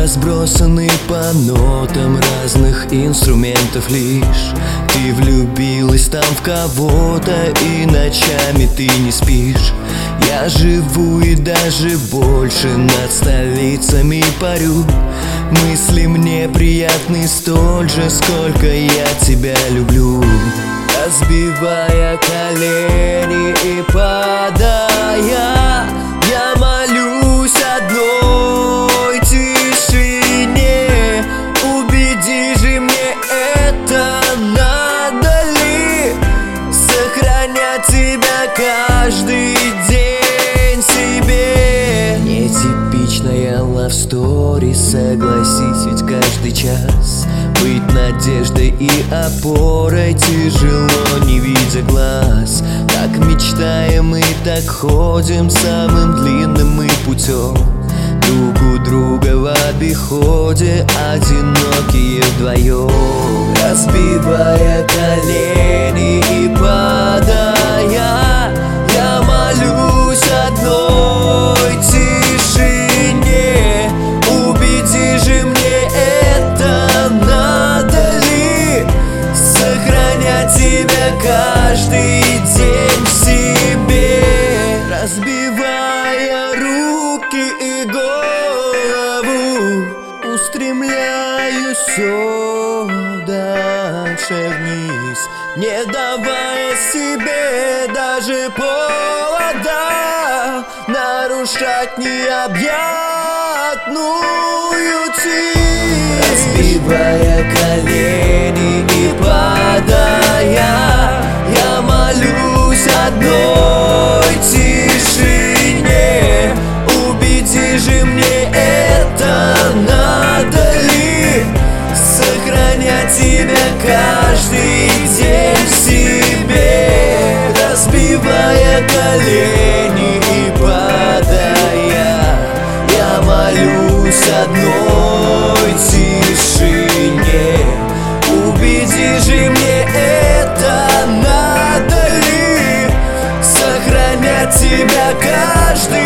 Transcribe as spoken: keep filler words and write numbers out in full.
разбросаны по нотам разных инструментов лишь. Ты влюбилась там в кого-то, и ночами ты не спишь. Я живу и даже больше над столицами парю. Мысли мне приятны столь же, сколько я тебя люблю. Разбивая колени и падая, я молюсь одной тишине. Убеди же мне это, надо ли сохранять тебя каждый день себе? Нетипичная love story, согласись, ведь каждый час быть надеждой и опорой тяжело, не видя глаз. Так мечтаем и так ходим самым длинным мы путем, друг у друга в обиходе, одинокие вдвоем. Разбивая колени и падая, я молюсь одной тишине. Убеди же мне это, надо ли сохранять тебя каждый день в себе? Разбивая руки и голову, устремляюсь все дальше вниз, не давая себе даже повода нарушать необъятную тишь. Разбивая колени и падая, я молюсь одной тишине. Убеди же мне это, надо ли сохранять тебя каждый день в себе? Разбивая колени и падая, я молюсь одной тишине. Убеди же мне это, надо ли сохранять тебя каждый